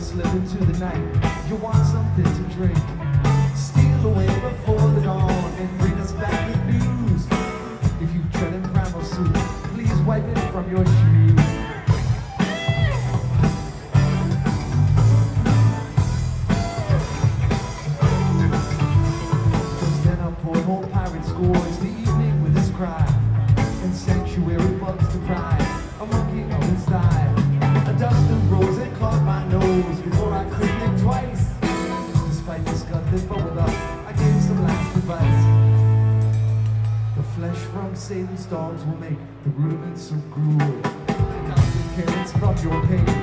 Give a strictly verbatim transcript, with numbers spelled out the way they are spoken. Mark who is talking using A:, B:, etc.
A: slip into the night. You want something to drink, steal away before the dawn and bring us back good news. If you tread in primal suit, please wipe it from your shoes. Just then a poor old pirate scores the evening with his cry, and sanctuary bugs to pride, a monkey of his thigh. A dust and rose and caught my nose before I could think twice. Despite this gut that bubbled up, I gave some last advice. The flesh from Satan's dogs will make the rudiments of gruel. Carrots from your pain.